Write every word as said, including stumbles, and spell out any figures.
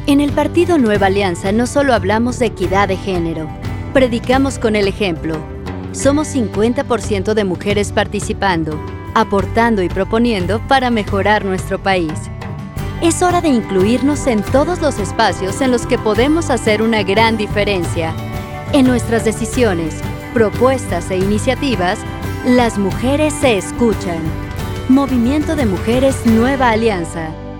En el Partido Nueva Alianza no solo hablamos de equidad de género, predicamos con el ejemplo. Somos cincuenta por ciento de mujeres participando, aportando y proponiendo para mejorar nuestro país. Es hora de incluirnos en todos los espacios en los que podemos hacer una gran diferencia. En nuestras decisiones, propuestas e iniciativas, las mujeres se escuchan. Movimiento de Mujeres Nueva Alianza.